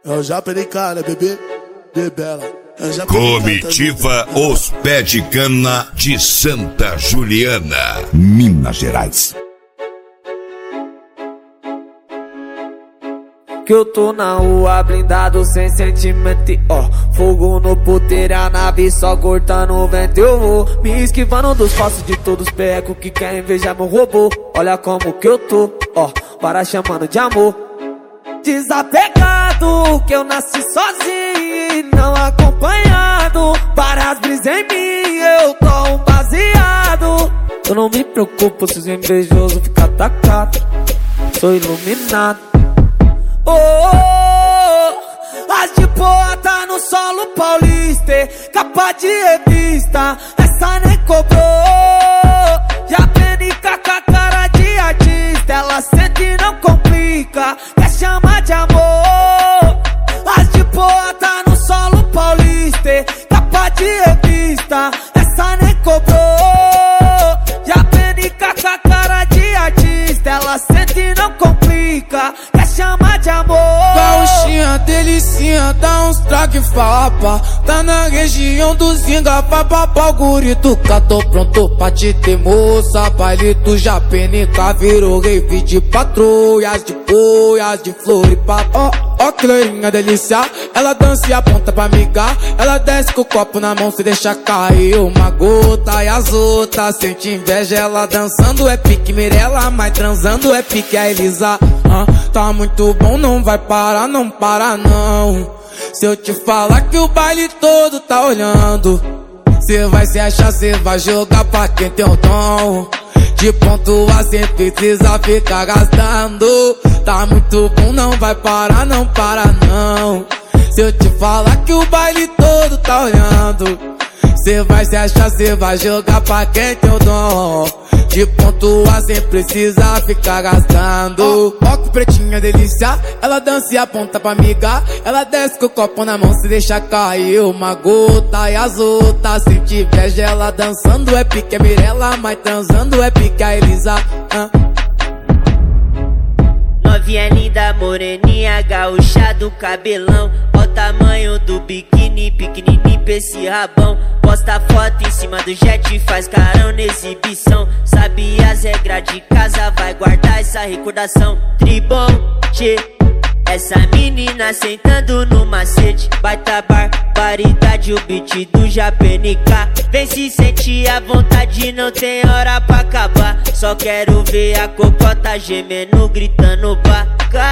Eu já perei cara, bebê, bebela. Comitiva Os Pé de Cana de Santa Juliana, Minas Gerais. Que eu tô na rua blindado sem sentimento, ó. Fogo no puteiro, a nave só cortando o vento. Eu vou me esquivando dos falsos de todos os pecos que querem invejar meu robô. Olha como que eu tô, ó, para chamando de amor. Desapegado, que eu nasci sozinho e não acompanhado. Várias brisas em mim, eu tô um baseado. Eu não me preocupo se os invejosos ficam atacados. Sou iluminado. Oh, oh, oh, as de boa tá no solo paulista, capa de revista, essa nem cobrou. Já PNK com a cara de artista, ela sente e não complica, quer chamar de amor. As de boa tá no solo paulista, capa de revista, essa nem cobrou. Já PNK com a cara de artista, ela sente e não complica, quer chamar de amor. Gauchinha, delicinha, dá uns traque fapa. Tá na região do Zinga, papapá, o gurito cá, tô pronto pra te ter, moça. Baile do Japenica virou rave de patrulhas, de boias, de Floripa. Ó que loirinha delícia, ela dança e aponta pra amigar. Ela desce com o copo na mão, se deixa cair uma gota. E as outras sente inveja, ela dançando é pique Mirella, mas transando é pique a Elisa. Tá muito bom, não vai parar, não para não. Se eu te falar que o baile todo tá olhando, cê vai se achar, cê vai jogar pra quem tem o dom de pontuar sem precisa ficar gastando. Tá muito bom, não vai parar, não para não. Se eu te falar que o baile todo tá olhando, cê vai se achar, cê vai jogar pra quem tem o dom de pontuar sem precisar ficar gastando. Ó que pretinha delícia, ela dança e aponta pra amiga. Ela desce com o copo na mão, se deixa cair uma gota. E as outras sente inveja, ela dançando é pique a Mirella, mas transando é pique a Elisa. Novinha linda, moreninha, gaúcha do cabelão. Ó o tamanho do biquíni, pequenininho pra esse rabão. Posta foto em cima do jet, faz carão na exibição. Sabe as regras de casa, vai guardar essa recordação. Tribom, tchê, essa menina sentando no macete. Baita barbaridade, o beat do Japenica. Vem se sentir à vontade, não tem hora pra acabar. Só quero ver a cocota gemendo, gritando pra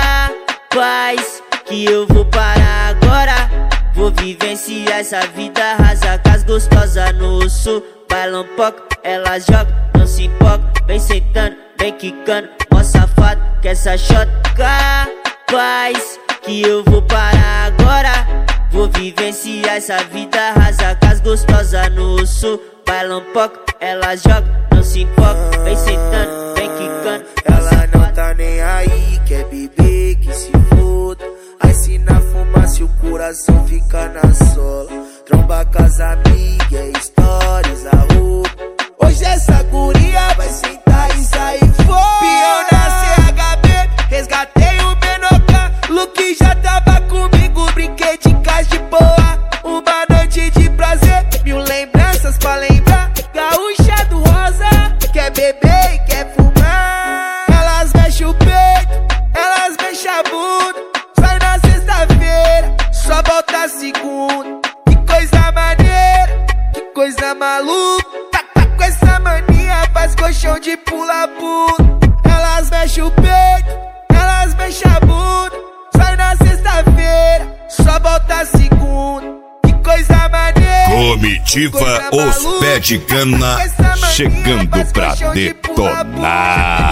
capaz que eu vou parar agora. Vou vivenciar essa vida, rasa com as gostosas no sul. Bailam pouco, elas jogam, não se empolga. Vem sentando, vem quicando, mó safado, que essa shot capaz que eu vou parar agora. Vou vivenciar essa vida, rasa com as gostosas no sul. Bailam pouco, elas jogam, não se empolga. Vem sentando, vem quicando. Ela não tá nem aí, quer beber, que se foda. Aí se na fumaça o coração fica na sola. Tromba com as amigas, stories, a roupa. Hoje essa guria vai sentar e sair fora. Pião na CHB, resgatei o Menoca. Luke já tava comigo, brinquei de casa de boa. Uma noite de prazer, 1000 lembranças pra lembrar. Gaúcha do rosa, quer beber e quer fumar. Elas mexem o peito, elas mexem a bunda. Sai na sexta-feira, só volta segunda. Que coisa maneira, que coisa maluca. Tá com essa mania, faz colchão de pula-pula. Elas mexem o peito, elas mexem a bunda. Sai na sexta-feira, só volta segunda. Que coisa maneira. Comitiva Os Pé de Cana chegando pra detonar.